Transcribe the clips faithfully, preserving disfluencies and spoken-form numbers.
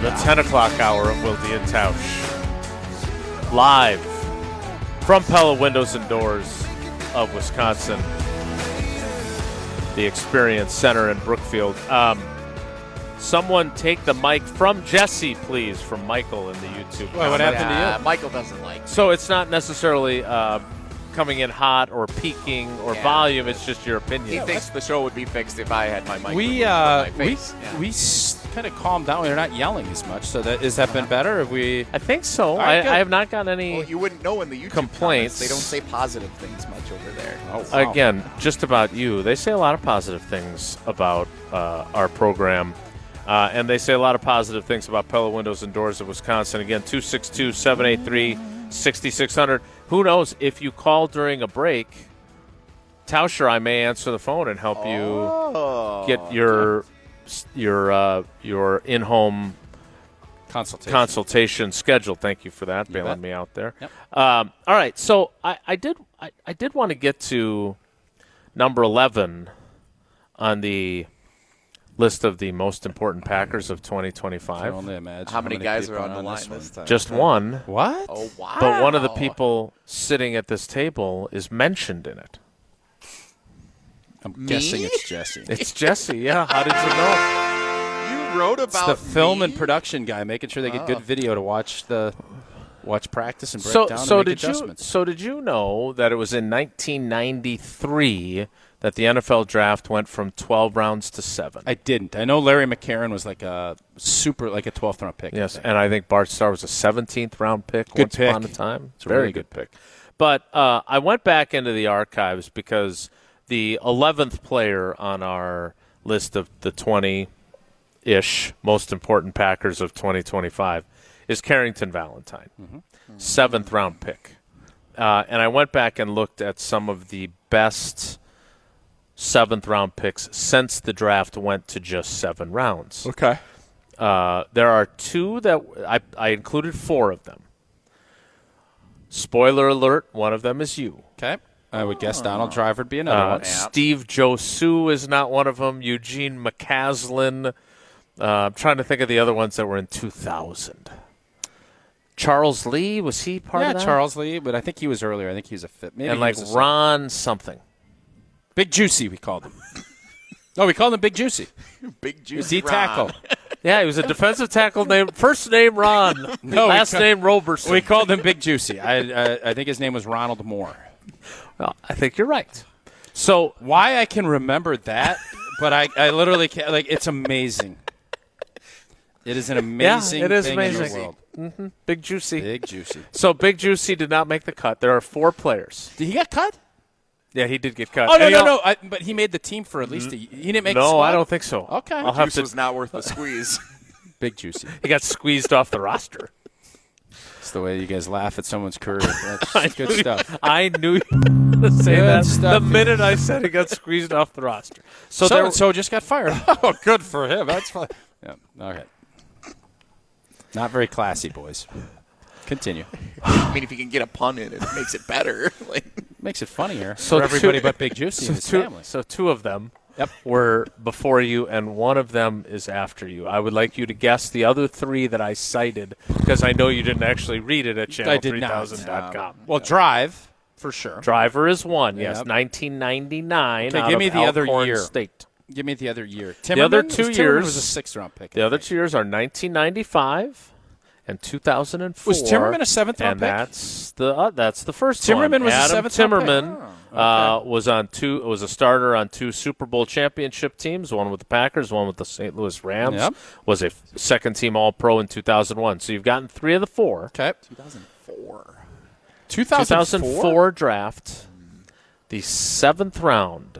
the ten o'clock hour of Wilde and Tausch. Live from Pella Windows and Doors of Wisconsin, the Experience Center in Brookfield. Um, someone take the mic from Jesse, please, from Michael in the YouTube. Well, what happened yeah, to you? Michael doesn't like. So it's not necessarily uh, coming in hot or peaking or Yeah. volume. It's just your opinion. He thinks the show would be fixed if I had my mic. We removed uh, from my we face. Yeah. we s- kind of calmed down. We're not yelling as much. So that has that been better? Have we? I think so. right, I, good. I have not gotten any. Well, you wouldn't know in the YouTube Complaints. comments. They don't say positive things much over there. Oh, wow. Again, just about you. They say a lot of positive things about uh, our program, uh, and they say a lot of positive things about Pella Windows and Doors of Wisconsin. Again, two six two, seven eight three, six six zero zero. Who knows, if you call during a break, Tausch or I may answer the phone and help you Oh, get your your uh, your in-home Consultation. consultation scheduled. Thank you for that, You bailing bet. me out there. Yep. Um, all right, so I, I did I, I did want to get to number eleven on the list of the most important Packers of twenty I can tonight. only imagine How many guys people are on the line this one. this time? Just one, What? Oh wow! but one of the people sitting at this table is mentioned in it. I'm Me? guessing it's Jesse. It's Jesse. Yeah, how did you know? You wrote It's about the film me? and production guy, making sure they get Oh. good video to watch the watch practice and break So, down so and make did you? adjustments. So did you know that it was in nineteen ninety-three that the N F L draft went from twelve rounds to seven? I didn't. I know Larry McCarron was like a super, like a twelfth round pick. I Yes, think. and I think Bart Starr was a seventeenth round pick Good once pick. upon a time. It's a Very really good good pick. But uh, I went back into the archives because the eleventh player on our list of the twenty-ish most important Packers of twenty twenty-five is Carrington Valentine, Mm-hmm. seventh round pick. Uh, and I went back and looked at some of the best seventh round picks since the draft went to just seven rounds. Okay. Uh, there are two that I, I included four of them. Spoiler alert, one of them is you. Okay. I would guess Donald Driver would be another Uh, one. Steve Josu is not one of them. Eugene McCaslin. Uh, I'm trying to think of the other ones that were in two thousand. Charles Lee, was he part yeah, of that? Charles Lee, but I think he was earlier. I think he was a fit. Maybe And he like was a Ron something. Big Juicy, we called him. No, we called him Big Juicy. Big Was juicy he tackle? Yeah, he was a defensive tackle named first name Ron, No, we last ca- name Roberson. We called him Big Juicy. I, I I think his name was Ronald Moore. Well, I think you're right. So Why I can remember that, but I, I literally can't. Like, it's amazing. It is an amazing it is thing amazing. in the world. Big Juicy. Big Juicy. So Big Juicy did not make the cut. There are four players. Did he get cut? Yeah, he did get cut. Oh, no, And he no, al- no. I, but he made the team for at least a He didn't make the No, squad? I don't think so. Okay. I'll have Juice to. was not worth the squeeze. Big Juicy. He got squeezed off the roster. It's the way you guys laugh at someone's career. That's good stuff. I knew you were going to say Good that stuff. the minute I said he got squeezed off the roster. So, So there, and so just got fired. Oh, good for him. That's fine. Yeah. Okay. Not very classy, boys. Continue. I mean, if you can get a pun in, it makes it better. Like, Makes it funnier So for everybody two- but Big Juicy so and his two, family. so two of them Yep. were before you, and one of them is after you. I would like you to guess the other three that I cited because I know you didn't actually read it at channel did three not. thousand dot com. Well, Drive, for sure. Driver is one, yes, Yep. nineteen ninety-nine. Okay, out give me of the other Alcorn year. State. Give me the other year. The other Timmerman? two Timmerman years was a sixth-round pick. The I other think. two years are nineteen ninety-five and two thousand four. Was Timmerman a seventh-round and pick? that's the uh, that's the first Timmerman one. was a Adam seventh-round pick? Timmerman uh, was on two was a starter on two Super Bowl championship teams, one with the Packers, one with the Saint Louis Rams. Yep. Was a second-team All-Pro in two thousand one. So you've gotten three of the four. Okay. two thousand four. two thousand four? two thousand four draft, the seventh round.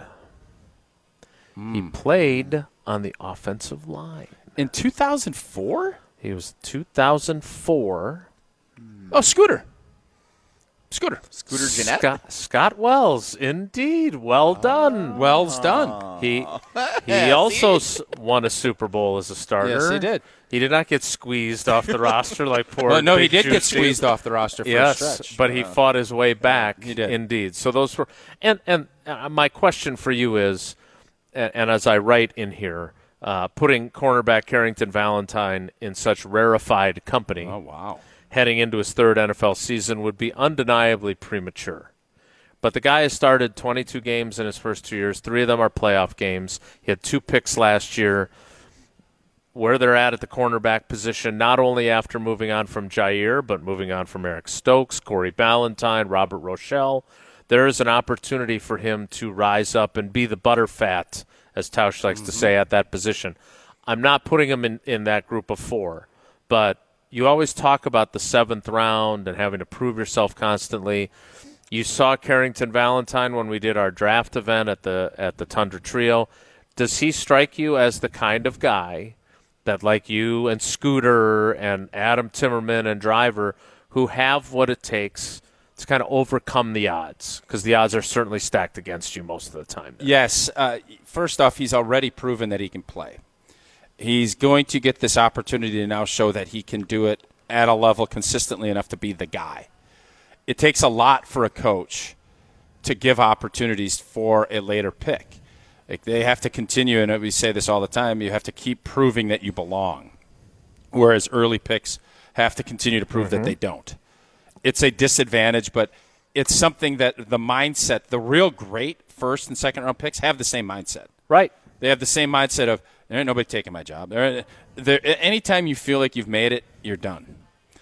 He played on the offensive line. In two thousand four? He was two thousand four. Oh, Scooter. Scooter. Scooter Jeanette? Scott, Scott Wells, indeed. Well done. Wells done. He he also s- won a Super Bowl as a starter. Yes, he did. He did not get squeezed off the roster like poor. Well, no, he Big did get Juicy. squeezed off the roster for a Yes, stretch. but he fought his way back. He did. Indeed. So those were and and uh, my question for you is, and, and as I write in here, uh, putting cornerback Carrington Valentine in such rarefied company Oh, wow. heading into his third N F L season would be undeniably premature. But the guy has started twenty-two games in his first two years. Three of them are playoff games. He had two picks last year. Where they're at at the cornerback position, not only after moving on from Jair, but moving on from Eric Stokes, Corey Ballantyne, Robert Rochelle, there is an opportunity for him to rise up and be the butterfat, as Tausch likes mm-hmm. to say, at that position. I'm not putting him in, in that group of four, but you always talk about the seventh round and having to prove yourself constantly. You saw Carrington Valentine when we did our draft event at the at the Tundra Trio. Does he strike you as the kind of guy that, like you and Scooter and Adam Timmerman and Driver, who have what it takes to kind of overcome the odds? Because the odds are certainly stacked against you most of the time. There. Yes. Uh, first off, he's already proven that he can play. He's going to get this opportunity to now show that he can do it at a level consistently enough to be the guy. It takes a lot for a coach to give opportunities for a later pick. Like, they have to continue, and we say this all the time, you have to keep proving that you belong, whereas early picks have to continue to prove mm-hmm. that they don't. It's a disadvantage, but it's something that the mindset, the real great first and second round picks have the same mindset. Right. They have the same mindset of, there ain't nobody taking my job. There, there, anytime you feel like you've made it, you're done.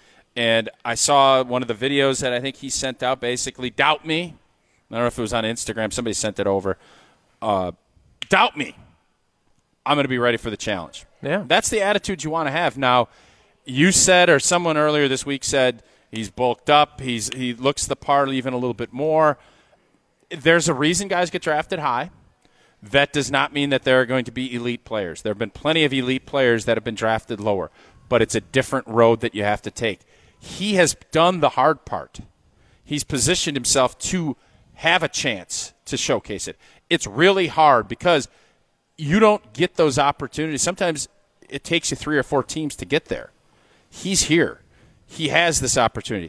And I saw one of the videos that I think he sent out, basically, doubt me. I don't know if it was on Instagram. Somebody sent it over. Uh, doubt me. I'm going to be ready for the challenge. Yeah. That's the attitude you want to have. Now, you said, or someone earlier this week said, he's bulked up. He's He looks the part even a little bit more. There's a reason guys get drafted high. That does not mean that there are going to be elite players. There have been plenty of elite players that have been drafted lower, but it's a different road that you have to take. He has done the hard part. He's positioned himself to have a chance to showcase it. It's really hard because you don't get those opportunities. Sometimes it takes you three or four teams to get there. He's here. He has this opportunity.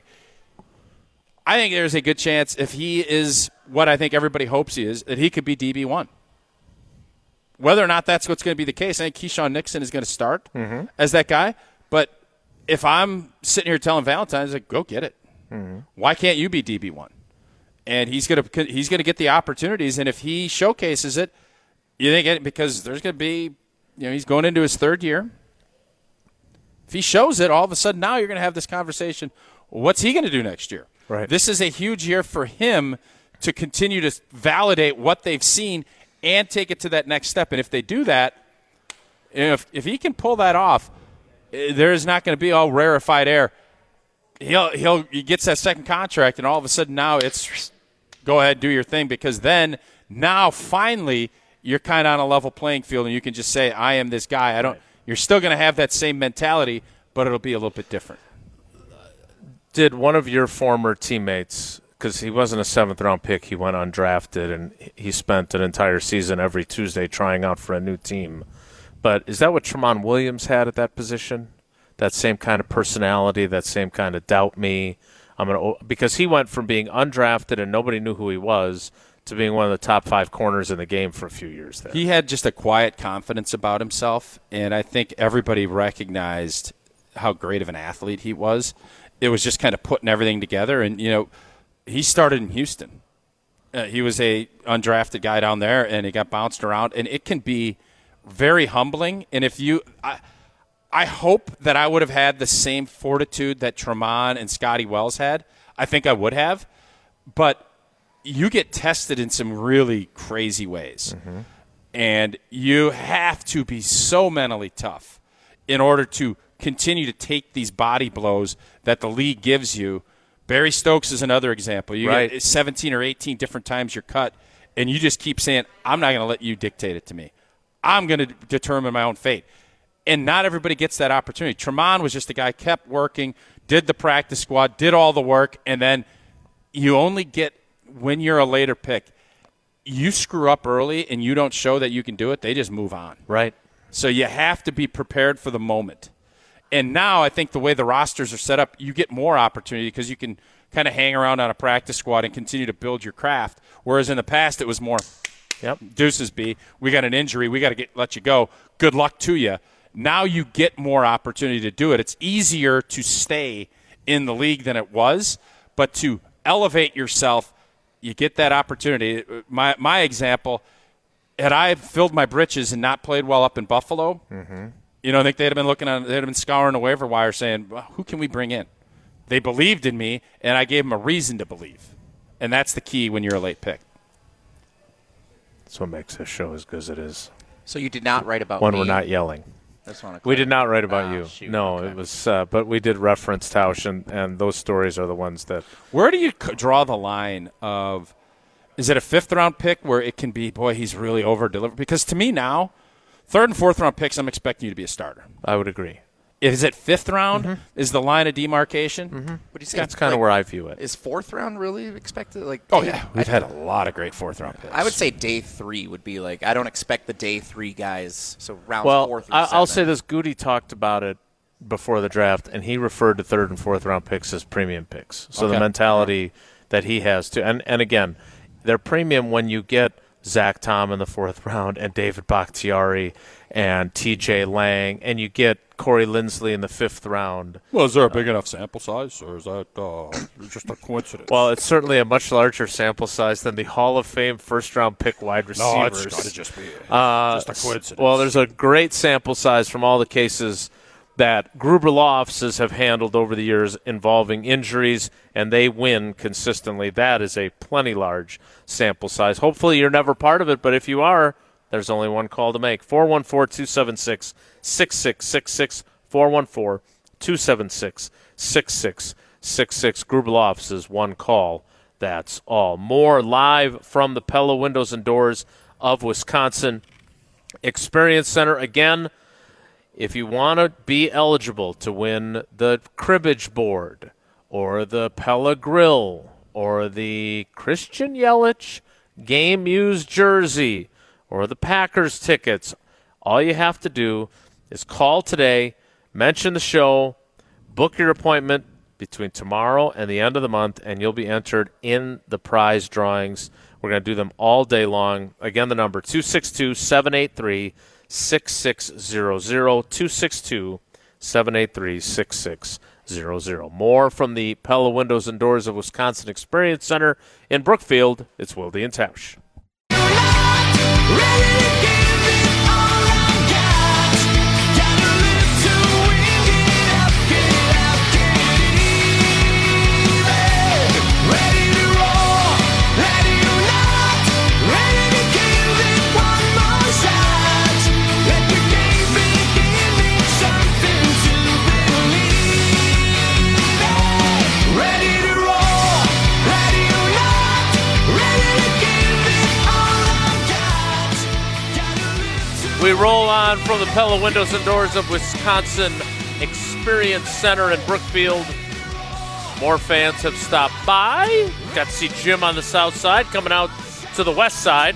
I think there's a good chance, if he is what I think everybody hopes he is, that he could be D B one. Whether or not that's what's going to be the case, I think Keyshawn Nixon is going to start mm-hmm. as that guy. But if I'm sitting here telling Valentine, like, go get it. Mm-hmm. Why can't you be D B one? And he's going to he's going to get the opportunities. And if he showcases it, you think it, because there's going to be, you know, he's going into his third year. If he shows it, all of a sudden now you're going to have this conversation. Well, what's he going to do next year? Right. This is a huge year for him to continue to validate what they've seen and take it to that next step. And if they do that, if if he can pull that off, there is not going to be all rarefied air. He'll he'll he gets that second contract, and all of a sudden now it's go ahead, do your thing, because then now finally you're kind of on a level playing field, and you can just say, I am this guy. I don't. You're still going to have that same mentality, but it'll be a little bit different. Did one of your former teammates, because he wasn't a seventh-round pick, he went undrafted, and he spent an entire season every Tuesday trying out for a new team. But is that what Tramon Williams had at that position? That same kind of personality, that same kind of doubt me. I'm gonna because he went from being undrafted and nobody knew who he was to being one of the top five corners in the game for a few years there. He had just a quiet confidence about himself, and I think everybody recognized how great of an athlete he was. It was just kind of putting everything together, and, you know, he started in Houston. Uh, he was a undrafted guy down there, and he got bounced around, and it can be very humbling. And if you I, I hope that I would have had the same fortitude that Tramon and Scotty Wells had. I think I would have. But you get tested in some really crazy ways. Mm-hmm. And you have to be so mentally tough in order to continue to take these body blows that the league gives you. Barry Stokes is another example. You right. get seventeen or eighteen different times you're cut, and you just keep saying, I'm not going to let you dictate it to me. I'm going to determine my own fate. And not everybody gets that opportunity. Tramon was just a guy, kept working, did the practice squad, did all the work, and then you only get, when you're a later pick, you screw up early and you don't show that you can do it, they just move on. Right. So you have to be prepared for the moment. And now I think the way the rosters are set up, you get more opportunity because you can kind of hang around on a practice squad and continue to build your craft. Whereas in the past it was more, Yep. Deuces B. We got an injury. We got to get let you go. Good luck to you. Now you get more opportunity to do it. It's easier to stay in the league than it was, but to elevate yourself, you get that opportunity. My my example, had I filled my britches and not played well up in Buffalo, mm-hmm. you know, I think they'd have been looking on, they'd have been scouring the waiver wire saying, well, who can we bring in? They believed in me, and I gave them a reason to believe. And that's the key when you're a late pick. That's what makes this show as good as it is. So you did not write about when me. we're not yelling. That's one we did not write about oh, you. Shoot. No, okay. it was, uh, but we did reference Tausch, and, and those stories are the ones that. Where do you c- draw the line of? Is it a fifth round pick where it can be, boy, he's really over delivered? Because to me now, third and fourth round picks, I'm expecting you to be a starter. I would agree. Is it fifth round? Mm-hmm. Is the line of demarcation? Mm-hmm. What do you say? That's kind of like, where I view it. Is fourth round really expected? Like, Oh day, yeah, we've I, had a lot of great fourth round picks. I would say day three would be like I don't expect the day three guys. So rounds well, four through I, I'll seven. say this: Goody talked about it before the draft, and he referred to third and fourth round picks as premium picks. So Okay. the mentality that he has to, and and again, they're premium when you get Zach Tom in the fourth round and David Bakhtiari and T J Lang, and you get Corey Linsley in the fifth round. Well, is there a big uh, enough sample size, or is that uh, just a coincidence? Well, it's certainly a much larger sample size than the Hall of Fame first-round pick wide receivers. No, it's got to just be uh, just a coincidence. Well, there's a great sample size from all the cases that Gruber Law Offices have handled over the years involving injuries, and they win consistently. That is a plenty large sample size. Hopefully you're never part of it, but if you are, there's only one call to make. four one four, two seven six, six six six six, four one four, two seven six, six six six six. Gruber Law Offices, one call. That's all. More live from the Pella Windows and Doors of Wisconsin Experience Center. Again, if you want to be eligible to win the cribbage board or the Pella Grill or the Christian Yelich game used jersey or the Packers tickets, all you have to do is call today, mention the show, book your appointment between tomorrow and the end of the month, and you'll be entered in the prize drawings. We're going to do them all day long. Again, the number two six two, seven eight three, six six zero zero, two six two, seven eight three, six six zero zero. More from the Pella Windows and Doors of Wisconsin Experience Center in Brookfield. It's Wilde and Tausch. We roll on from the Pella Windows and Doors of Wisconsin Experience Center in Brookfield. More fans have stopped by. Got to see Jim on the south side coming out to the west side.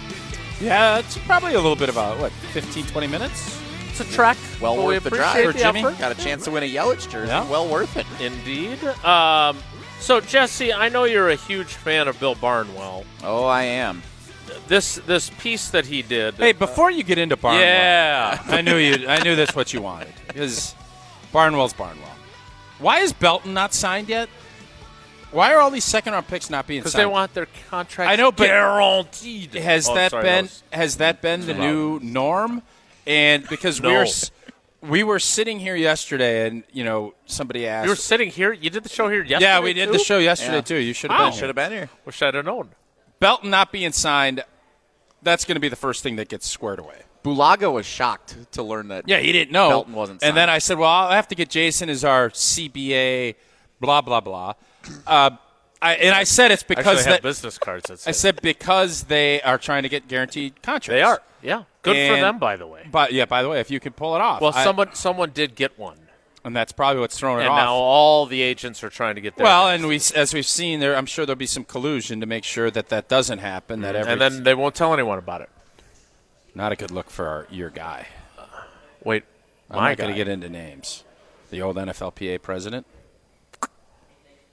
Yeah, it's probably a little bit about, what, fifteen, twenty minutes? It's a trek. Well but we worth the appreciate drive, the Jimmy. effort. Got a chance to win a Yelich jersey. Yeah. Well worth it. Indeed. Um, so, Jesse, I know you're a huge fan of Bill Barnwell. Oh, I am. This this piece that he did. Hey, before you get into Barnwell, Yeah. I knew you. I knew that's what you wanted because Barnwell's Barnwell. Why is Belton not signed yet? Why are all these second round picks not being Because signed? they want their contracts I know, but guaranteed. Has Oh, that sorry, been was- has that been the new norm? And because we No. were s- we were sitting here yesterday, and you know somebody asked. You were sitting here. You did the show here yesterday. yeah, we did too? the show yesterday Yeah. too. You should have Wow. been here. Should have been here. Wish I'd have known. Belton not being signed. That's going to be the first thing that gets squared away. Bulaga was shocked to learn that. Yeah, he didn't know. Belton wasn't And then signed. I said, well, I'll have to get Jason as our C B A, blah, blah, blah. Uh, I, and I said it's because Actually, I have that, business cards that say I said because they are trying to get guaranteed contracts. they are. Yeah, good for And- them, by the way. But yeah, by the way, if you can pull it off. Well, I- someone someone did get one, and that's probably what's throwing it and off. now all the agents are trying to get their well, guys. and we, as we've seen, there, I'm sure there'll be some collusion to make sure that that doesn't happen. That every, and then they won't tell anyone about it. not a good look for our, your guy. Wait, I'm my not going guy. to get into names. The old N F L P A president.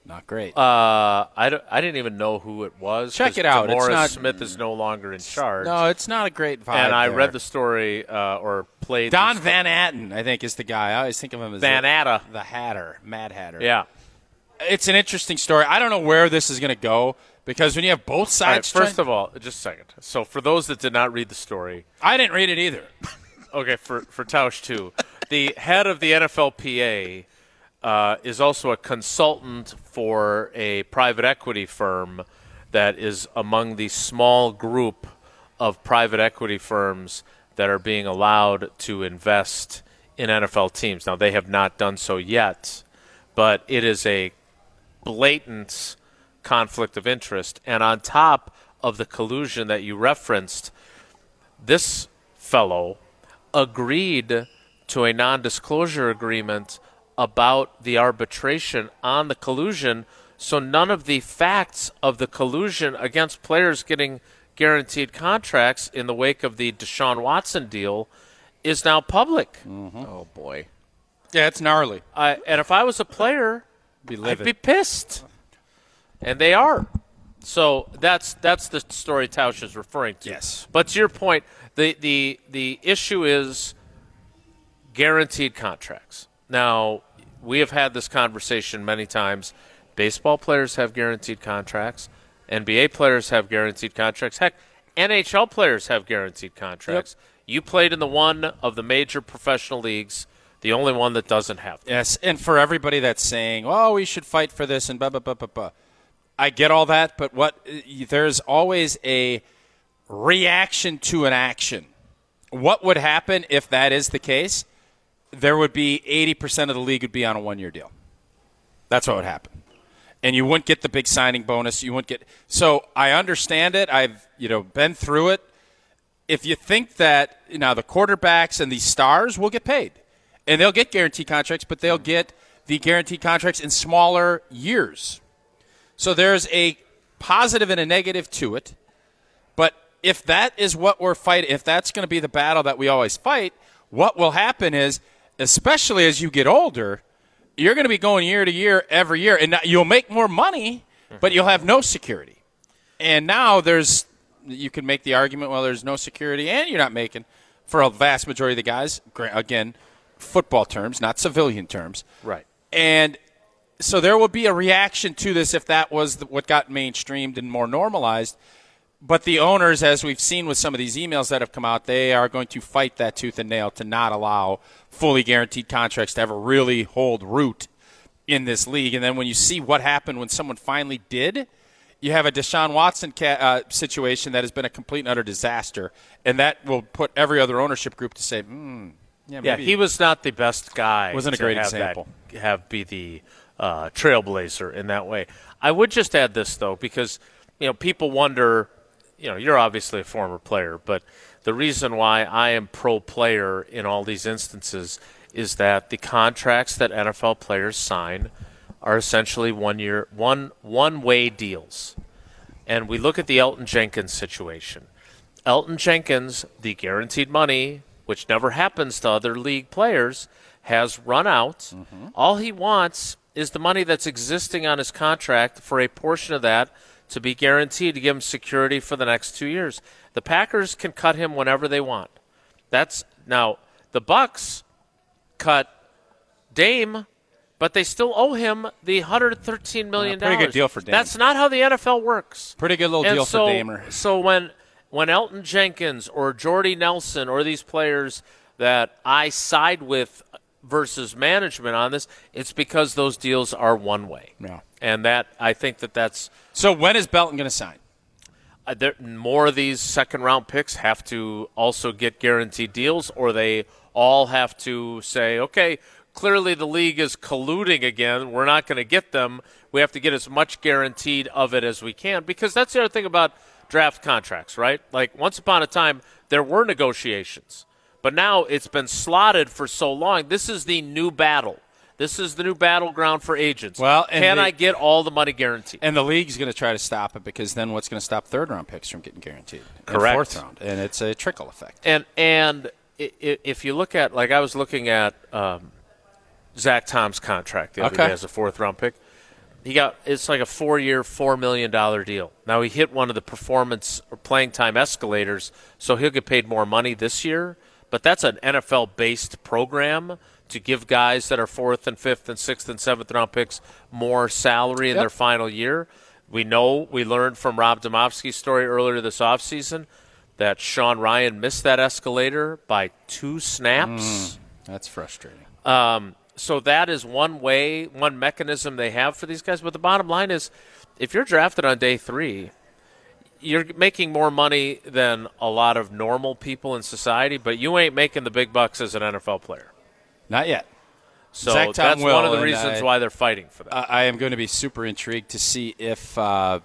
Not great. Uh, I, don't, I didn't even know who it was. Check it out. Morris it's not, Smith is no longer in charge. No, it's not a great vibe. And I there. read the story uh, or played. Don Van Atten, I think, is the guy. I always think of him as Van the, Atta. the Hatter, Mad Hatter. Yeah. It's an interesting story. I don't know where this is going to go because when you have both sides. All right, first of all, just a second. So for those that did not read the story. I didn't read it either. Okay, for, for Tausch, too. The head of the N F L P A uh, is also a consultant for a private equity firm that is among the small group of private equity firms that are being allowed to invest in N F L teams. Now, they have not done so yet, but it is a blatant conflict of interest. And on top of the collusion that you referenced, this fellow agreed to a non-disclosure agreement about the arbitration on the collusion, so none of the facts of the collusion against players getting guaranteed contracts in the wake of the Deshaun Watson deal is now public. Mm-hmm. Oh, boy. Yeah, it's gnarly. I, and if I was a player, Be I'd be pissed. And they are. So that's that's the story Tausch is referring to. Yes. But to your point, the, the, the issue is guaranteed contracts. Now, we have had this conversation many times. Baseball players have guaranteed contracts. N B A players have guaranteed contracts. Heck, N H L players have guaranteed contracts. Yep. You played in the one of the major professional leagues, the only one that doesn't have them. Yes, and for everybody that's saying, oh, we should fight for this and blah, blah, blah, blah, blah. I get all that, but what there's always a reaction to an action. What would happen if that is the case? There would be eighty percent of the league would be on a one-year deal. That's what would happen. And you wouldn't get the big signing bonus. You wouldn't get. So I understand it. I've you know been through it. If you think that you know the quarterbacks and the stars will get paid, and they'll get guaranteed contracts, but they'll get the guaranteed contracts in smaller years. So there's a positive and a negative to it. But if that is what we're fighting, if that's going to be the battle that we always fight, what will happen is, especially as you get older, you're going to be going year to year every year, and you'll make more money, but you'll have no security. And now there's, you can make the argument, well, there's no security, and you're not making, for a vast majority of the guys, again, football terms, not civilian terms. Right. And so there will be a reaction to this if that was the, what got mainstreamed and more normalized. But the owners, as we've seen with some of these emails that have come out, they are going to fight that tooth and nail to not allow fully guaranteed contracts to ever really hold root in this league. And then when you see what happened when someone finally did, you have a Deshaun Watson ca- uh, situation that has been a complete and utter disaster. And that will put every other ownership group to say, hmm, yeah, maybe. Yeah, he was not the best guy. Wasn't a to great have example. That, have be the uh, trailblazer in that way. I would just add this, though, because you know people wonder – you know, you're obviously a former player, but the reason why I am pro-player in all these instances is that the contracts that N F L players sign are essentially one-year, one, one-way deals. And we look at the Elton Jenkins situation. Elton Jenkins, the guaranteed money, which never happens to other league players, has run out. Mm-hmm. All he wants is the money that's existing on his contract for a portion of that to be guaranteed to give him security for the next two years. The Packers can cut him whenever they want. That's now the Bucks cut Dame, but they still owe him the one hundred thirteen million dollars. Yeah, pretty good deal for Dame. That's not how the N F L works. Pretty good little and deal so, for Damer. So when when Elton Jenkins or Jordy Nelson or these players that I side with versus management on this, it's because those deals are one way. Yeah. And that I think that that's so. When is Belton going to sign? Uh, there, more of these second-round picks have to also get guaranteed deals, or they all have to say, okay, clearly the league is colluding again. We're not going to get them. We have to get as much guaranteed of it as we can, because that's the other thing about draft contracts, right? Like, once upon a time, there were negotiations, but now it's been slotted for so long. This is the new battle. This is the new battleground for agents. Well, and Can the, I get all the money guaranteed? And the league's going to try to stop it, because then what's going to stop third-round picks from getting guaranteed? Correct. And fourth round, and it's a trickle effect. And and if you look at, like I was looking at um, Zach Tom's contract the other okay. day as a fourth-round pick, he got it's like a four-year, four million dollar deal. Now he hit one of the performance or playing time escalators, so he'll get paid more money this year. But that's an N F L-based program to give guys that are fourth and fifth and sixth and seventh round picks more salary in Yep. their final year. We know we learned from Rob Domofsky's story earlier this offseason that Sean Ryan missed that escalator by two snaps. Mm, that's frustrating. Um, so that is one way, one mechanism they have for these guys. But the bottom line is, if you're drafted on day three, you're making more money than a lot of normal people in society, but you ain't making the big bucks as an N F L player. Not yet. So Zach Tom that's will, one of the and reasons I- why they're fighting for that. I, I am going to be super intrigued to see if uh,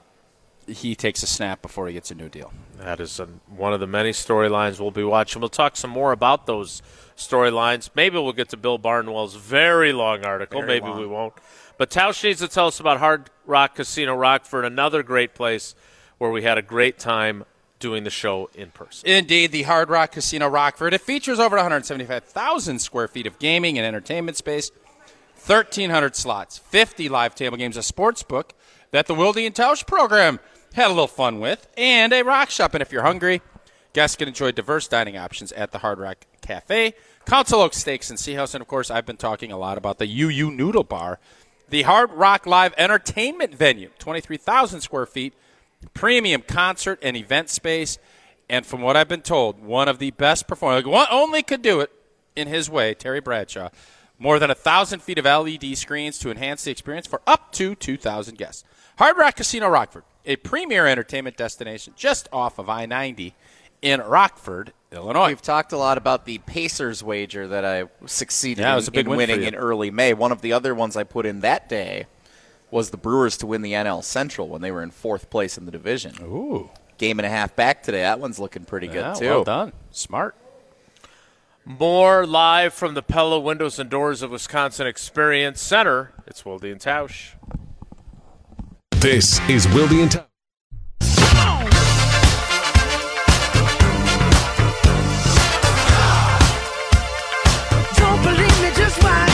he takes a snap before he gets a new deal. That is a, one of the many storylines we'll be watching. We'll talk some more about those storylines. Maybe we'll get to Bill Barnwell's very long article. Very Maybe long. we won't. But Tausch needs to tell us about Hard Rock Casino Rockford, another great place where we had a great time doing the show in person. Indeed, the Hard Rock Casino Rockford. It features over one hundred seventy-five thousand square feet of gaming and entertainment space, thirteen hundred slots, fifty live table games, a sports book that the Wilde and Tausch program had a little fun with, and a rock shop. And if you're hungry, guests can enjoy diverse dining options at the Hard Rock Cafe, Council Oaks Steaks and Sea House, and of course, I've been talking a lot about the U U Noodle Bar, the Hard Rock Live entertainment venue, twenty-three thousand square feet, premium concert and event space, and from what I've been told, one of the best performers, one only could do it in his way, Terry Bradshaw. More than one thousand feet of L E D screens to enhance the experience for up to two thousand guests. Hard Rock Casino Rockford, a premier entertainment destination just off of I ninety in Rockford, Illinois. We've talked a lot about the Pacers wager that I succeeded Yeah, it in, was a big in win for winning you. in early May. One of the other ones I put in that day was the Brewers to win the N L Central when they were in fourth place in the division. Ooh. Game and a half back today. That one's looking pretty Yeah, good, too. well done. Smart. More live from the Pella Windows and Doors of Wisconsin Experience Center. It's Wilde and Tausch. This is Wilde and Tausch. Don't believe me, just watch.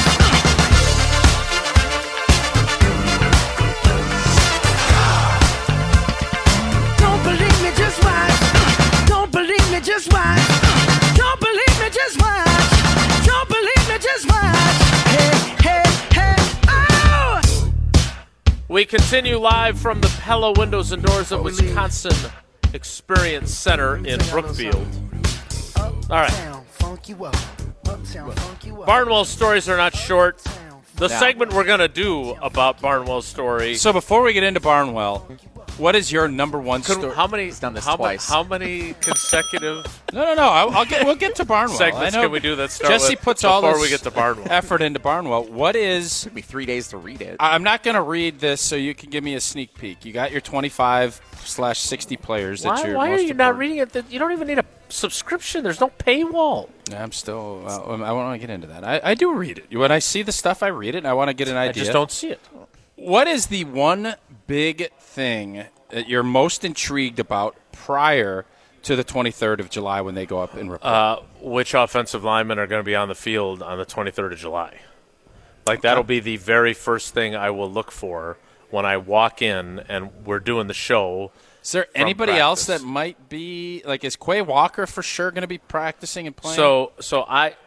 Don't believe me, just watch. Don't believe me, just watch. Don't believe me, just watch. Don't believe me, just watch. Hey, hey, hey, oh! We continue live from the Pella Windows and Doors of Wisconsin Experience Center in Brookfield. All right. Barnwell's stories are not short. The No. segment we're going to do about Barnwell's story. So before we get into Barnwell, what is your number one Could- story? how many? done this how, ma- twice. how many consecutive No, no, no. I'll, I'll get. We'll get to Barnwell. segments I know can we do that start Jesse with puts all before this we get to Barnwell? effort into Barnwell. What is? Took me three days to read it. I'm not going to read this, so you can give me a sneak peek. You got your twenty-five slash sixty players. That Why, you're why are most you not important. reading it? That- You don't even need a subscription. There's no paywall. I'm still. Uh, I want to get into that. I, I do read it. When I see the stuff, I read it, and I want to get an I idea. just don't see it. What is the one big thing that you're most intrigued about prior to the twenty-third of July when they go up in report? Uh, which offensive linemen are going to be on the field on the twenty-third of July? Like, that'll be the very first thing I will look for when I walk in and we're doing the show. Is there from anybody else practice. that might be like? Is Quay Walker for sure going to be practicing and playing? So, so I,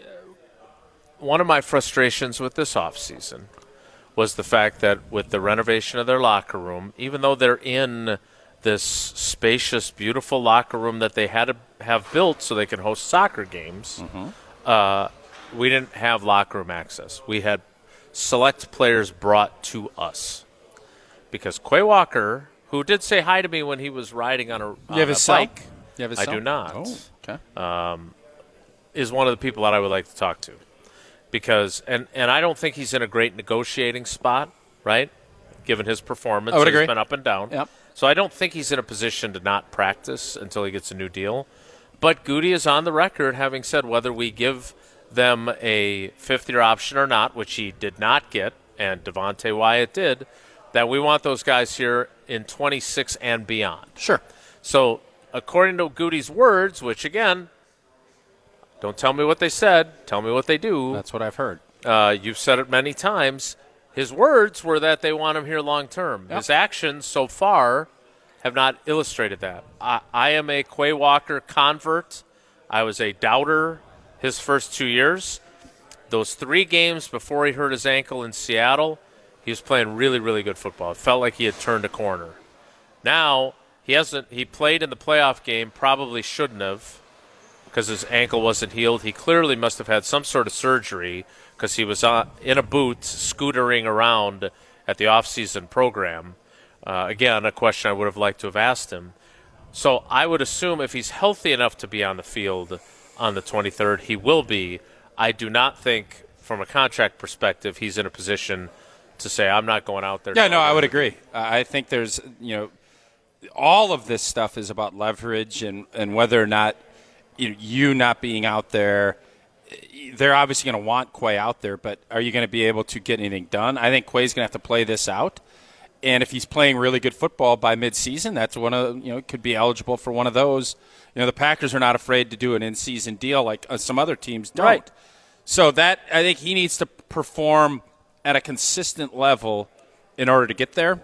one of my frustrations with this offseason was the fact that with the renovation of their locker room, even though they're in this spacious, beautiful locker room that they had to have built so they can host soccer games, uh, we didn't have locker room access. We had select players brought to us because Quay Walker, who did say hi to me when he was riding on a, on you have a his cell? bike, You have his I cell? do not. Oh, okay. is one of the people that I would like to talk to. Because and, and I don't think he's in a great negotiating spot, right? Given his performance. I would He's agree. been up and down. Yep. So I don't think he's in a position to not practice until he gets a new deal. But Goody is on the record having said whether we give them a fifth-year option or not, which he did not get, and Devontae Wyatt did, that we want those guys here in twenty-six and beyond. Sure. So according to Goody's words, which, again, don't tell me what they said, tell me what they do. That's what I've heard. Uh, you've said it many times. His words were that they want him here long term. Yep. His actions so far have not illustrated that. I, I am a Quay Walker convert. I was a doubter his first two years. Those three games before he hurt his ankle in Seattle, he was playing really, really good football. It felt like he had turned a corner. Now, he hasn't. He played in the playoff game, probably shouldn't have, because his ankle wasn't healed. He clearly must have had some sort of surgery because he was uh, in a boot scootering around at the offseason program. Uh, again, a question I would have liked to have asked him. So I would assume if he's healthy enough to be on the field on the twenty-third, he will be. I do not think, from a contract perspective, he's in a position to say, I'm not going out there. Yeah, no, I would agree. Uh, I think there's, you know, all of this stuff is about leverage and, and whether or not you, know, you not being out there. They're obviously going to want Quay out there, but are you going to be able to get anything done? I think Quay's going to have to play this out. And if he's playing really good football by midseason, that's one of, you know, could be eligible for one of those. You know, the Packers are not afraid to do an in-season deal like uh, some other teams don't. Right. So that, I think he needs to perform at a consistent level in order to get there.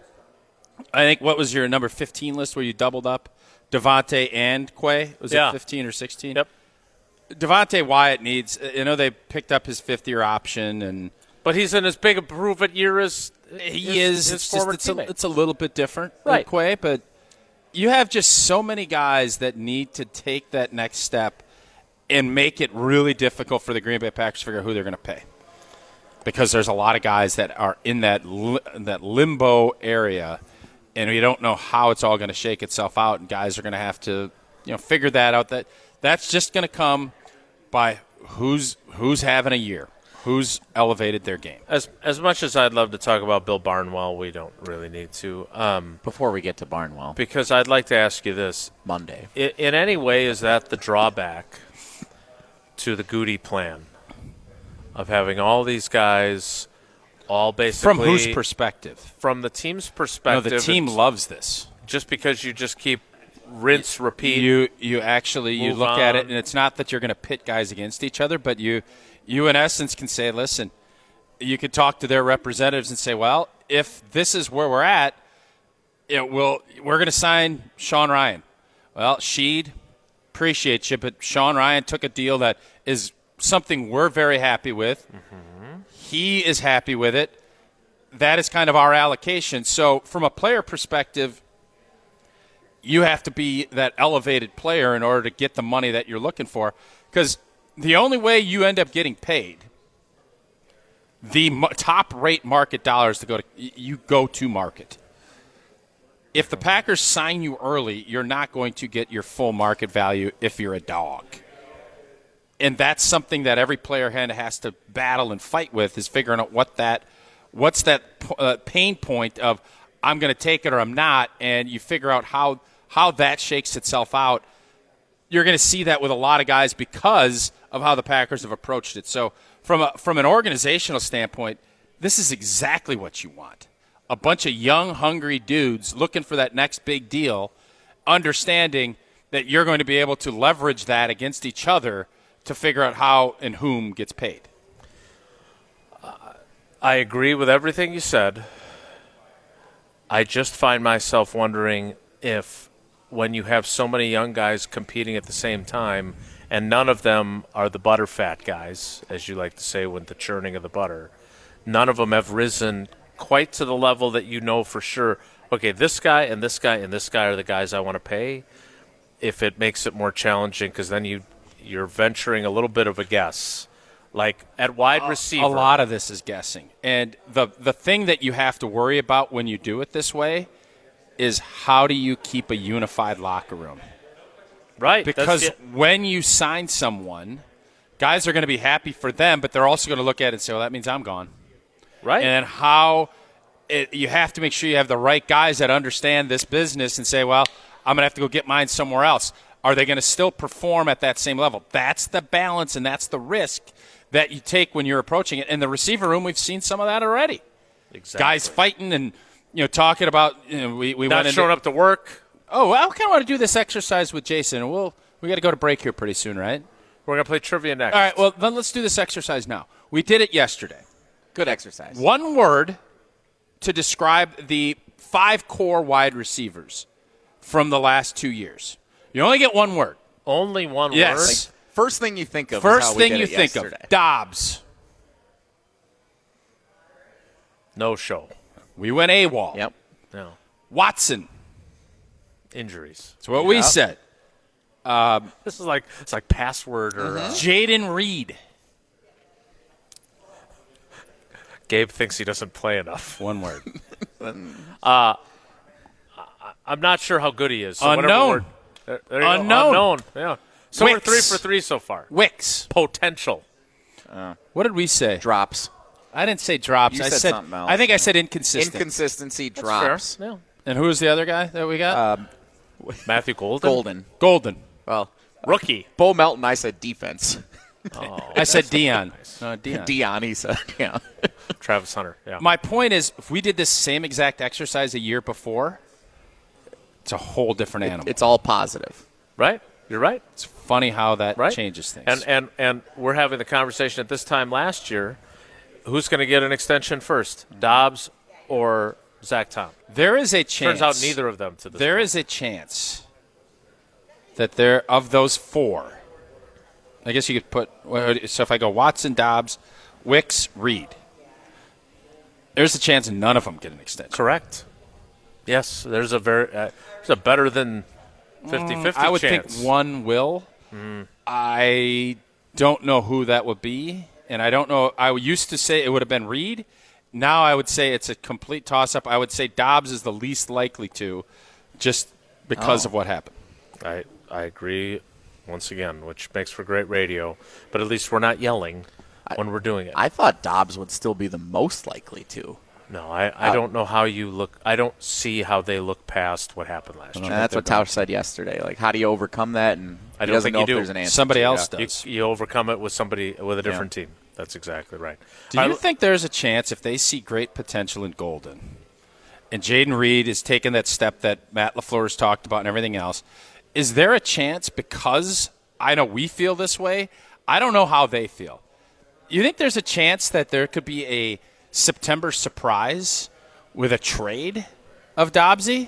I think, what was your number fifteen list where you doubled up Devontae and Quay? Was Yeah. it fifteen or sixteen? Yep. Devontae Wyatt needs, I know they picked up his fifth-year option, and But he's in as big a prove-it year as he his, is. his It's, former just, it's, a, teammate. it's a little bit different Right. than Quay, but you have just so many guys that need to take that next step and make it really difficult for the Green Bay Packers to figure out who they're going to pay. Because there's a lot of guys that are in that li- that limbo area, and we don't know how it's all going to shake itself out, and guys are going to have to, you know, figure that out. That that's just going to come by who's who's having a year, who's elevated their game. As as much as I'd love to talk about Bill Barnwell, we don't really need to. Um, Before we get to Barnwell, because I'd like to ask you this. Monday. In, in any way, is that the drawback to the Goody plan of having all these guys all basically... From whose perspective? From the team's No, perspective. the team it's loves this. Just because you just keep rinse, repeat. You you actually you Move look at it, on. and it's not that you're going to pit guys against each other, but you you in essence can say, listen, you could talk to their representatives and say, well, if this is where we're at, it will we're going to sign Sean Ryan. Well, Sheed, appreciate you, but Sean Ryan took a deal that is something we're very happy with. Mm-hmm. He is happy with it. That is kind of our allocation. So from a player perspective, you have to be that elevated player in order to get the money that you're looking for. Because the only way you end up getting paid, the mo- top rate market dollars to go to, you go to market. If the Packers sign you early, you're not going to get your full market value if you're a dog. And that's something that every player has to battle and fight with, is figuring out what that, what's that uh, pain point of I'm going to take it or I'm not, and you figure out how how that shakes itself out. You're going to see that with a lot of guys because of how the Packers have approached it. So from a, from an organizational standpoint, this is exactly what you want. A bunch of young, hungry dudes looking for that next big deal, understanding that you're going to be able to leverage that against each other to figure out how and whom gets paid. I agree with everything you said. I just find myself wondering if when you have so many young guys competing at the same time, and none of them are the butterfat guys, as you like to say, with the churning of the butter, none of them have risen quite to the level that you know for sure, okay, this guy and this guy and this guy are the guys I want to pay. If it makes it more challenging, because then you, you're venturing a little bit of a guess. Like at wide receiver. A lot of this is guessing. And the the thing that you have to worry about when you do it this way is how do you keep a unified locker room? Right. Because that's it. when you sign someone, guys are going to be happy for them, but they're also going to look at it and say, well, that means I'm gone. Right. And how it, you have to make sure you have the right guys that understand this business and say, well, I'm going to have to go get mine somewhere else. Are they going to still perform at that same level? That's the balance and that's the risk that you take when you're approaching it. In the receiver room, we've seen some of that already. Exactly. Guys fighting and you know talking about you know, we we not went into, showing up to work. Oh, well, I kind of want to do this exercise with Jason, and we'll we got to go to break here pretty soon, right? We're gonna play trivia next. All right. Well, then let's do this exercise now. We did it yesterday. Good exercise. One word to describe the five core wide receivers from the last two years. You only get one word. Only one Yes. word? Like, first thing you think of First is how we thing did you it think yesterday. of, Dobbs. No show. We went AWOL. Yep. No. Watson. Injuries. That's what we Yep. said. This is like it's like password or uh, Jaden Reed. Gabe thinks he doesn't play enough. One word. I'm not sure how good he is. So whatever Unknown. word- there, there you go. Unknown. Unknown. Yeah. So we're Wicks. three for three so far. Wicks. Potential. What did we say? Drops. I didn't say drops. You I said said something else. I think I said inconsistent. Inconsistency That's drops. fair. Yeah. and who was the other guy that we got? Matthew Golden. Golden. Golden. Well, Rookie. Bo Melton, I said defense. I said Dion. No, Dion. Dion, he said, yeah. Travis Hunter. Yeah. My point is, if we did this same exact exercise a year before, it's a whole different animal. It's all positive. Right? You're right. It's funny how that Right? changes things. And and and we're having the conversation at this time last year. Who's going to get an extension first, Dobbs or Zach Tom? there is a chance. Turns out neither of them to this There point. is a chance that there of those four. I guess you could put. well, So if I go Watson, Dobbs, Wicks, Reed, there's a chance none of them get an extension. Correct. Yes, there's a very uh, there's a better than fifty-fifty I would chance. think one will. I don't know who that would be, and I don't know. I used to say it would have been Reed. Now I would say it's a complete toss-up. I would say Dobbs is the least likely to, just because Oh. of what happened. I I agree once again, which makes for great radio. But at least we're not yelling when we're doing it. I thought Dobbs would still be the most likely to. no, I, I Uh, don't know how you look. I don't see how they look past what happened last And year. that's what Tausch said yesterday. Like, how do you overcome that? And I he don't doesn't think know you if do. there's an answer. Somebody to it. else You, does. you overcome it with somebody with a different team. That's exactly right. Do I- you think there's a chance if they see great potential in Golden, and Jaden Reed is taking that step that Matt LaFleur has talked about and everything else, is there a chance, because I know we feel this way, I don't know how they feel. You think there's a chance that there could be a September surprise with a trade of Dobbsy?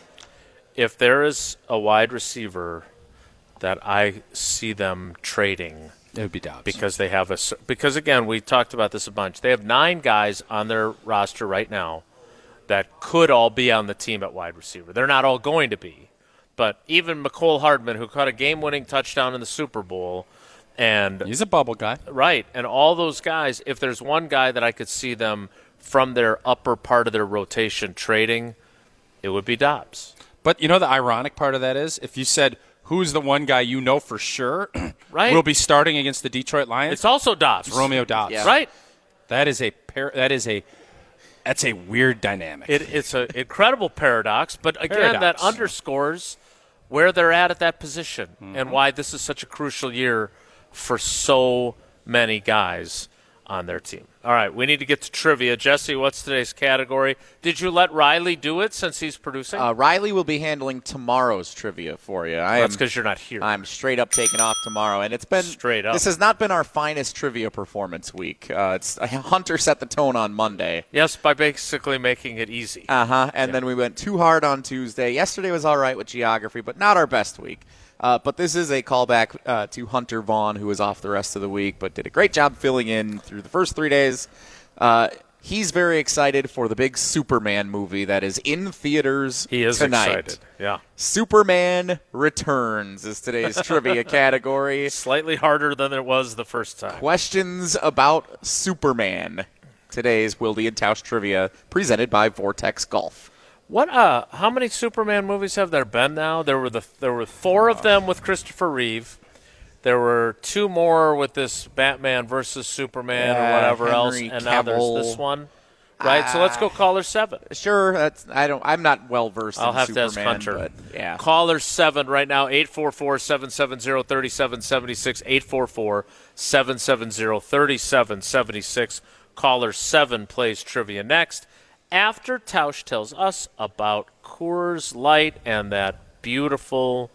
if there is a wide receiver that I see them trading It would be Dobbs. because they have a cer- because again we talked about this a bunch. They have nine guys on their roster right now that could all be on the team at wide receiver. They're not all going to be, but even McCole Hardman, who caught a game-winning touchdown in the Super Bowl, and He's a bubble guy. right, and all those guys. If there's one guy that I could see them from their upper part of their rotation trading, it would be Dobbs. But you know the ironic part of that is, if you said, who's the one guy you know for sure Right. will be starting against the Detroit Lions? It's also Dobbs. Romeo Dobbs. Yeah. Right. That is a par- that is a that's a weird dynamic. It, it's an incredible paradox, but again, that Paradox. underscores where they're at at that position Mm-hmm. and why this is such a crucial year for so many guys on their team. All right, we need to get to trivia. Jesse, what's today's category? Did you let Riley do it since he's producing? Uh, Riley will be handling tomorrow's trivia for you. I That's am, because you're not here. I'm straight up taking off tomorrow, and it's been Straight up. This has not been our finest trivia performance week. Uh, it's Hunter set the tone on Monday. yes, by basically making it easy. Uh huh. And then we went too hard on Tuesday. Yesterday was all right with geography, but not our best week. Uh, but this is a callback uh, to Hunter Vaughn, who was off the rest of the week, but did a great job filling in through the first three days. Uh, he's very excited for the big Superman movie that is in theaters he is tonight. excited. Yeah. Superman Returns is today's trivia category. Slightly harder than it was the first time. Questions about Superman. Today's Wilde and Tausch trivia presented by Vortex Golf. What? Uh, how many Superman movies have there been now? There were the there were four of them with Christopher Reeve. There were two more with this Batman versus Superman Yeah, or whatever else, Henry and now Cavill. there's this one. Right. so let's go caller seven. Sure, that's I don't. I'm not well versed I'll in have Superman, to ask Hunter. but yeah. Caller seven right now, eight four four, seven seven zero, three seven seven six, eight four four, seven seven zero, three seven seven six. Caller seven plays trivia next after Tausch tells us about Coors Light and that beautiful,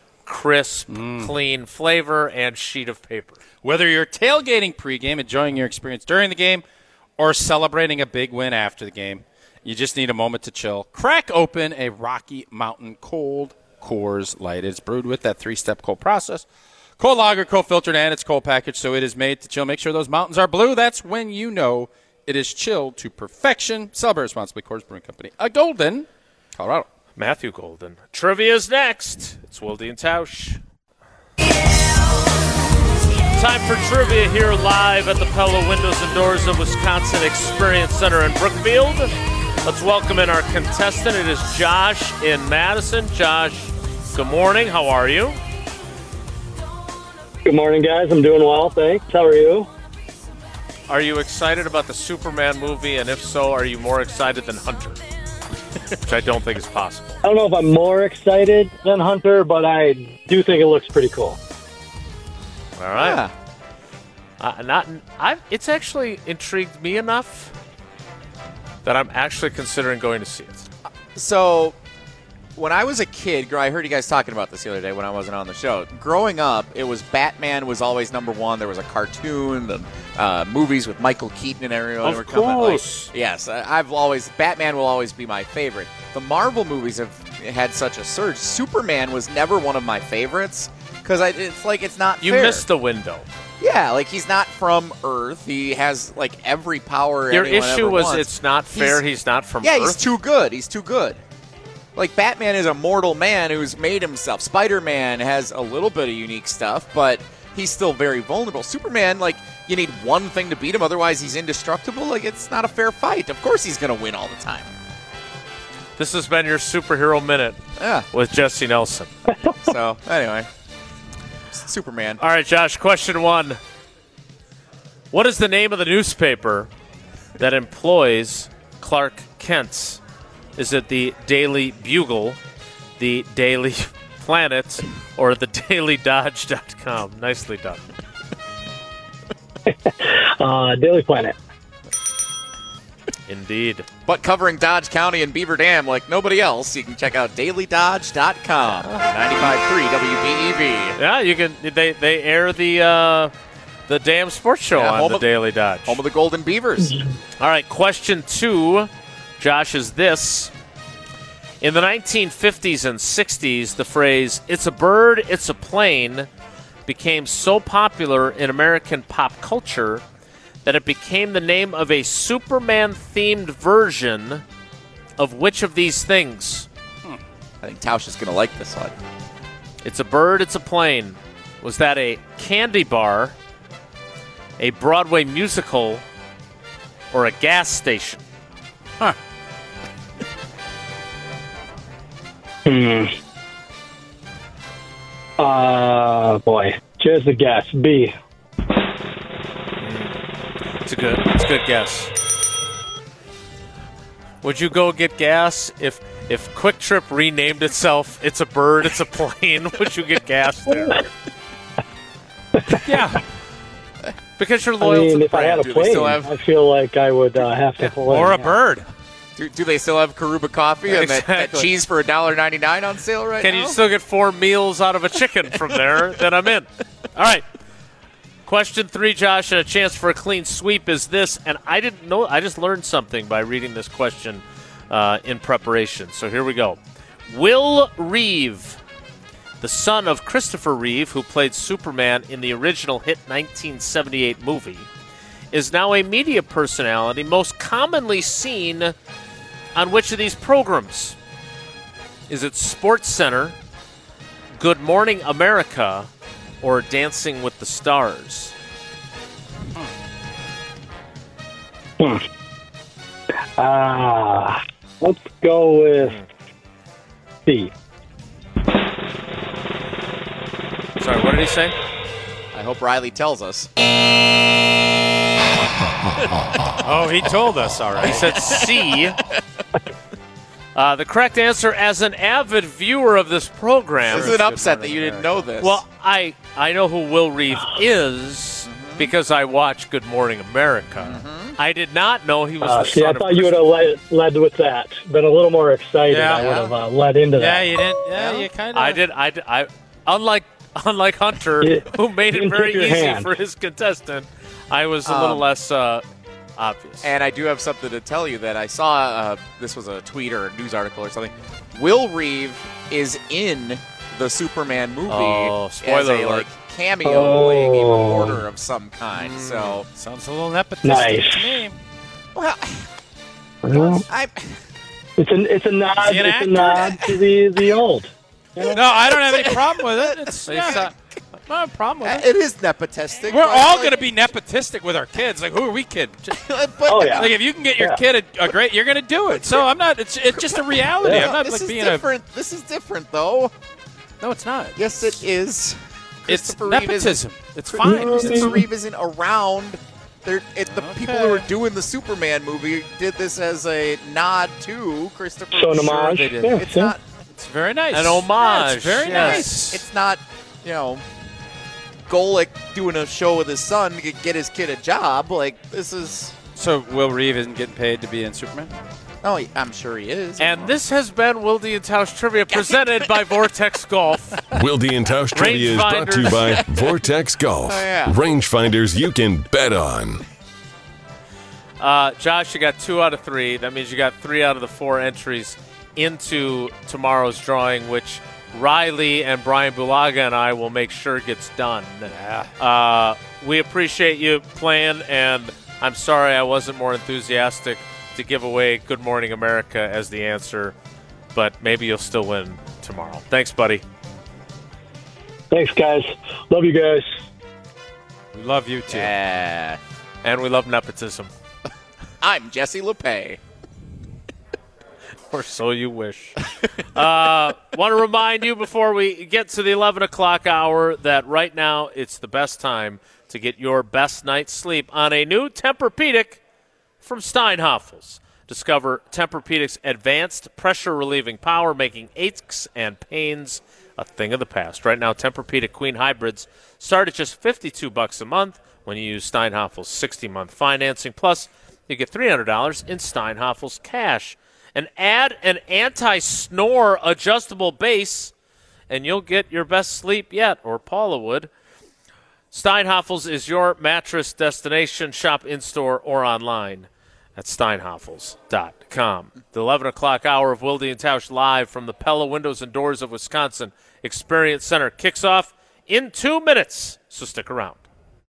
crisp, clean flavor and sheet of paper. Whether you're tailgating pregame, enjoying your experience during the game, or celebrating a big win after the game, you just need a moment to chill. Crack open a Rocky Mountain Cold Coors Light. It's brewed with that three-step cold process. Cold lager, cold filtered, and it's cold packaged, so it is made to chill. Make sure those mountains are blue. That's when you know it is chilled to perfection. Celebrate responsibly. Coors Brewing Company, a Golden, Colorado. Matthew Golden. Trivia's next. It's Wilde and Tausch. Time for trivia here live at the Pella Windows and Doors of Wisconsin Experience Center in Brookfield. Let's welcome in our contestant. It is Josh in Madison. Josh, good morning. How are you? Good morning, guys. I'm doing well, thanks. How are you? Are you excited about the Superman movie? And if so, are you more excited than Hunter? Which I don't think is possible. I don't know if I'm more excited than Hunter, but I do think it looks pretty cool. All right. Yeah. Uh, not, I've, it's actually intrigued me enough that I'm actually considering going to see it. So, when I was a kid, I heard you guys talking about this the other day when I wasn't on the show. Growing up, it was Batman was always number one. There was a cartoon, the uh, movies with Michael Keaton and everyone. Of were coming. course. Like, yes, I've always Batman will always be my favorite. The Marvel movies have had such a surge. Superman was never one of my favorites because it's like it's not. You fair. missed the window. Yeah, like he's not from Earth. He has like every power. Your anyone issue ever was wants. it's not fair. He's, He's, not from yeah, Earth. he's too good. He's too good. Like, Batman is a mortal man who's made himself. Spider-Man has a little bit of unique stuff, but he's still very vulnerable. Superman, like, you need one thing to beat him, otherwise he's indestructible. Like, it's not a fair fight. Of course he's going to win all the time. This has been your superhero minute Yeah. with Jesse Nelson. So, anyway. Superman. All right, Josh, question one. What is the name of the newspaper that employs Clark Kent? Is it the Daily Bugle, the Daily Planet, or the Daily Dodge dot com? Nicely done. Uh, Daily Planet. Indeed. But covering Dodge County and Beaver Dam like nobody else, you can check out daily dodge dot com. ninety-five point three W B E V. Yeah, you can. They they air the uh, the damn sports show Yeah, on home the of- Daily Dodge. Home of the Golden Beavers. All right, question two, Josh, is this. In the nineteen fifties and sixties, the phrase, "It's a bird, it's a plane," became so popular in American pop culture that it became the name of a Superman-themed version of which of these things? I think Tausch is going to like this one. It's a bird, it's a plane. Was that a candy bar, a Broadway musical, or a gas station? Huh. Hmm. Uh, boy. Just a guess. B. It's a good, it's a good guess. Would you go get gas if if Quick Trip renamed itself "It's a bird, it's a plane"? Would you get gas there? Yeah. Because you're I loyal to mean, the if I had brand. a Do they plane, still have- I feel like I would uh, have to pull Or a in. bird. Do, do they still have Karuba coffee and that, that Exactly. cheese for one dollar ninety-nine on sale right Can now? you still get four meals out of a chicken from there? Then I'm in. All right. Question three, Josh, and a chance for a clean sweep is this, and I didn't know. I just learned something by reading this question uh, in preparation. So here we go. Will Reeve, the son of Christopher Reeve, who played Superman in the original hit nineteen seventy-eight movie, is now a media personality most commonly seen on which of these programs? Is it Sports Center, Good Morning America, or Dancing with the Stars? Hmm. Ah, let's go with C. Sorry, what did he say? I hope Riley tells us. Oh, he told us He already. said C. Uh, the correct answer, as an avid viewer of this program. This is an upset that you didn't know this. Well, I I know who Will Reeve is because I watch Good Morning America. I did not know he was Uh, the see, son I of thought you would have led, led with that. Been a little more excited. Yeah. I would have uh, led into Yeah, that. you didn't. Yeah, Yeah. you kind of. I did. I, did- I unlike unlike Hunter, Yeah. who made it Didn't very take your easy hand. for his contestant. I was a Um, little less uh, obvious. And I do have something to tell you that I saw. Uh, this was a tweet or a news article or something. Will Reeve is in the Superman movie Oh, as spoiler a alert. like cameo, Oh. playing a reporter of some kind. So, Sounds a little nepotistic Nice. to me. well, Well, I it's a it's a nod. Is he an It's actor? a nod to the the old. No, I don't have any problem with it. It's They yeah, saw- not a problem with it. it is nepotistic. We're but, all like, going to be nepotistic with our kids. Like, who are we kidding? Just- but, Oh, yeah. Like, if you can get your Yeah. kid a, a great, you're going to do it. So I'm not. It's it's just a reality. Yeah. I'm not This like is being different. This is different, though. a. No, it's not. Yes, it is. It's Christopher Reeve isn't- nepotism. It's fine. Christopher Reeve isn't around. They're, it, the people who Okay. were doing the Superman movie did this as a nod to Christopher. So an Reeve. homage. they did. Yeah, It's yeah. not. It's very nice. An Yeah, homage, it's very yes. nice. It's not. You know, Golick doing a show with his son to get his kid a job. Like this is. So Will Reeve isn't getting paid to be in Superman? Oh, I'm sure he is. And this has been Wilde and Tausch Trivia presented by Vortex Golf. Wilde and Tausch Trivia is brought to you by Vortex Golf. Oh, yeah. Rangefinders you can bet on. Uh, Josh, you got two out of three. That means you got three out of the four entries into tomorrow's drawing, which Riley and Brian Bulaga and I will make sure gets done. Yeah. Uh, we appreciate you playing, and I'm sorry I wasn't more enthusiastic to give away Good Morning America as the answer, but maybe you'll still win tomorrow. Thanks, buddy. Thanks, guys. Love you guys. We love you too. Yeah. And we love nepotism. I'm Jesse LePay. Or so you wish. uh, want to remind you before we get to the eleven o'clock hour that right now it's the best time to get your best night's sleep on a new Tempur-Pedic from Steinhoffels. Discover Tempur-Pedic's advanced pressure-relieving power, making aches and pains a thing of the past. Right now, Tempur-Pedic Queen Hybrids start at just fifty-two bucks a month when you use Steinhoffels' sixty-month financing. Plus, you get three hundred dollars in Steinhoffels cash. And add an anti-snore adjustable base, and you'll get your best sleep yet, or Paula would. Steinhoffels is your mattress destination. Shop in-store or online at steinhoffels dot com. The eleven o'clock hour of Wilde and Tausch live from the Pella Windows and Doors of Wisconsin Experience Center kicks off in two minutes, so stick around.